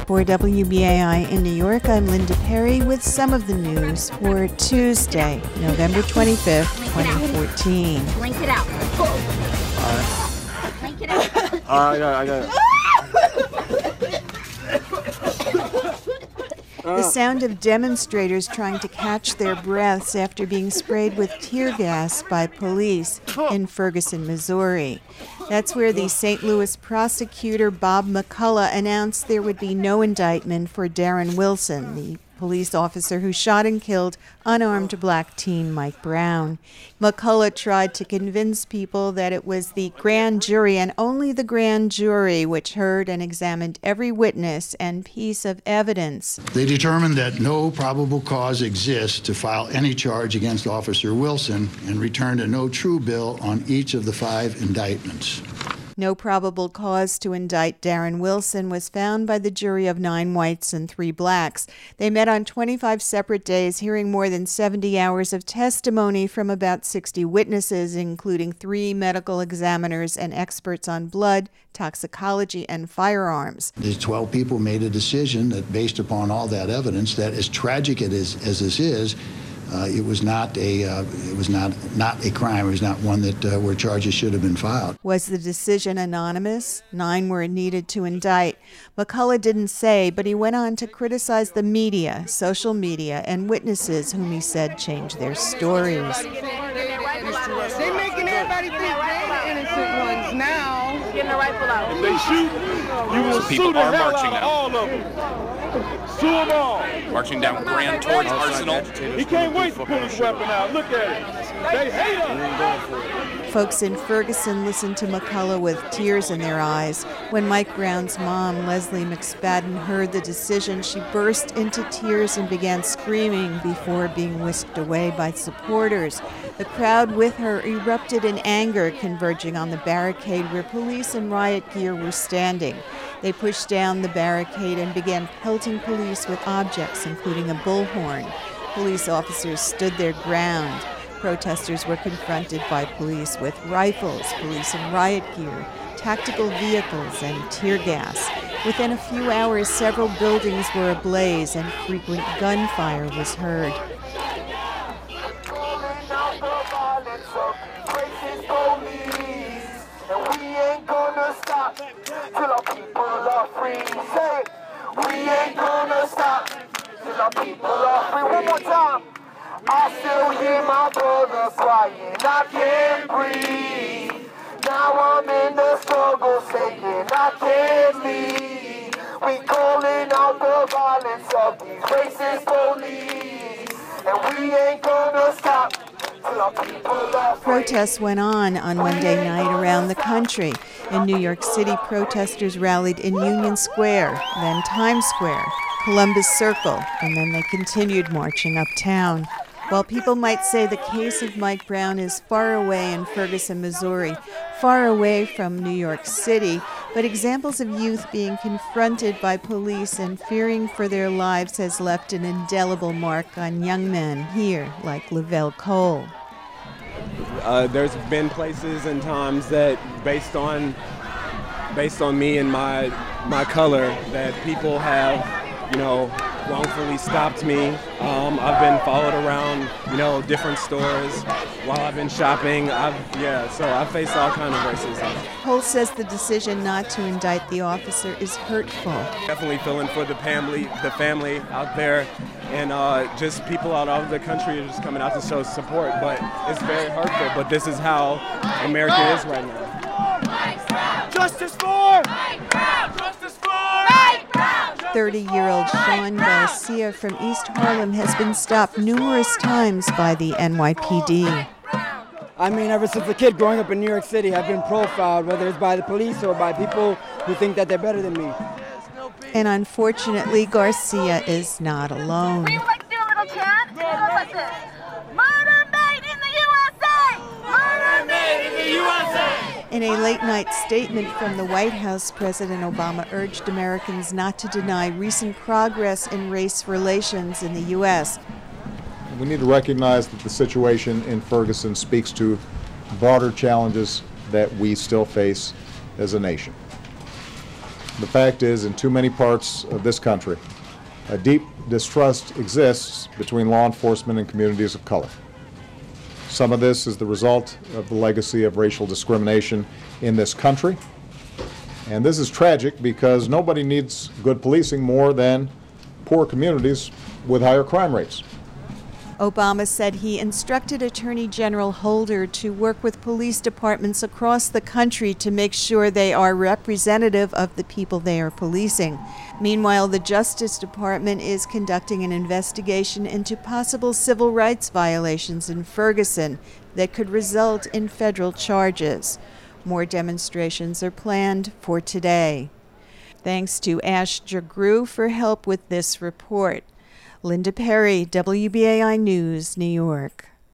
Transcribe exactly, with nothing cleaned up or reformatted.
For W B A I in New York, I'm Linda Perry with some of the news for Tuesday, November twenty-fifth, twenty fourteen. Blink it out. All right. Blink it out. All right, I got it. I got it. The sound of demonstrators trying to catch their breaths after being sprayed with tear gas by police in Ferguson, Missouri. That's where the Saint Louis prosecutor Bob McCullough announced there would be no indictment for Darren Wilson, the police officer who shot and killed unarmed black teen Mike Brown. McCullough tried to convince people that it was the grand jury and only the grand jury which heard and examined every witness and piece of evidence. They determined that no probable cause exists to file any charge against Officer Wilson and returned a no true bill on each of the five indictments. No probable cause to indict Darren Wilson was found by the jury of nine whites and three blacks. They met on twenty-five separate days, hearing more than seventy hours of testimony from about sixty witnesses, including three medical examiners and experts on blood, toxicology, and firearms. The twelve people made a decision that, based upon all that evidence, that as tragic it is, as this is, Uh, it was not a uh, it was not not a crime. It was not one that uh, where charges should have been filed. Was the decision anonymous? Nine were needed to indict. McCullough didn't say, but he went on to criticize the media, social media, and witnesses whom he said changed their stories. They're making everybody think they're the innocent ones now. Getting the rifle out. If they shoot, you will People sue the are hell marching out of now. all of them. Sue them all. Marching down Grand towards Arsenal. He can't wait to pull his weapon out. Look at it. They hate us. Folks in Ferguson listened to McCullough with tears in their eyes. When Mike Brown's mom, Leslie McSpadden, heard the decision, she burst into tears and began screaming before being whisked away by supporters. The crowd with her erupted in anger, converging on the barricade where police in riot gear were standing. They pushed down the barricade and began pelting police with objects, including a bullhorn. Police officers stood their ground. Protesters were confronted by police with rifles, police in riot gear, tactical vehicles, and tear gas. Within a few hours, several buildings were ablaze and frequent gunfire was heard. Till our people are free. Say it. We ain't gonna stop till our people are free. One more time. I still hear my brother crying. I can't breathe. Now I'm in the struggle saying I can't leave. We calling out the violence of these racist police. And we ain't gonna stop. Protests went on on Monday night around the country. In New York City, protesters rallied in Union Square, then Times Square, Columbus Circle, and then they continued marching uptown. While people might say the case of Mike Brown is far away in Ferguson, Missouri, far away from New York City, but examples of youth being confronted by police and fearing for their lives has left an indelible mark on young men here, like Lavelle Cole. Uh, there's been places and times that, based on based on me and my my color, that people have, you know, wrongfully stopped me. Um, I've been followed around, you know, different stores while I've been shopping. I've yeah, so I faced all kind of racism. Cole says the decision not to indict the officer is hurtful. Definitely feeling for the family, the family out there, and uh, just people out of the country are just coming out to show support. But it's very hurtful. But this is how America is right now. Justice for Mike Brown! Justice for Mike Brown! thirty-year-old Sean Garcia from East Harlem has been stopped numerous times by the N Y P D. I mean, ever since a kid growing up in New York City, I've been profiled, whether it's by the police or by people who think that they're better than me. And unfortunately, Garcia is not alone. We would like to do a little chant. It goes like this. Murder made in the U S A! Murder made in the U S A! In a late-night statement from the White House, President Obama urged Americans not to deny recent progress in race relations in the U S We need to recognize that the situation in Ferguson speaks to broader challenges that we still face as a nation. the fact is, in too many parts of this country, a deep distrust exists between law enforcement and communities of color. Some of this is the result of the legacy of racial discrimination in this country. And this is tragic because nobody needs good policing more than poor communities with higher crime rates. Obama said he instructed Attorney General Holder to work with police departments across the country to make sure they are representative of the people they are policing. Meanwhile, the Justice Department is conducting an investigation into possible civil rights violations in Ferguson that could result in federal charges. More demonstrations are planned for today. Thanks to Ash Jagru for help with this report. Linda Perry, W B A I News, New York.